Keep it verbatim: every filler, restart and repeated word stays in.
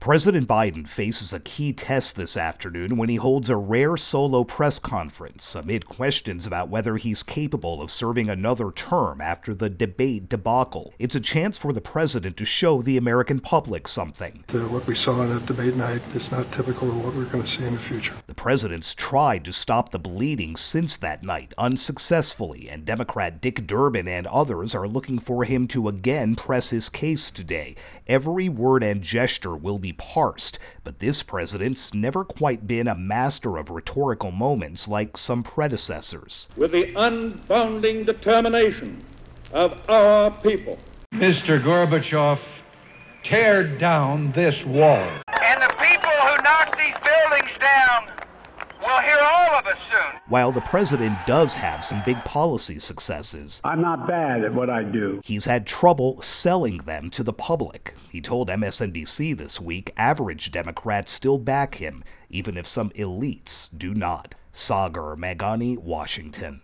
President Biden faces a key test this afternoon when he holds a rare solo press conference amid questions about whether he's capable of serving another term after the debate debacle. It's a chance for the president to show the American public something. The, what we saw on that debate night is not typical of what we're going to see in the future. The president's tried to stop the bleeding since that night, unsuccessfully, and Democrat Dick Durbin and others are looking for him to again press his case today. Every word and gesture will be parsed, but this president's never quite been a master of rhetorical moments like some predecessors. With the unbounding determination of our people, Mister Gorbachev, tear down this wall. And the people who knock these buildings down will hear all of us soon. While the president does have some big policy successes, I'm not bad at what I do. He's had trouble selling them to the public. He told M S N B C this week average Democrats still back him, even if some elites do not. Sagar Meghani, Washington.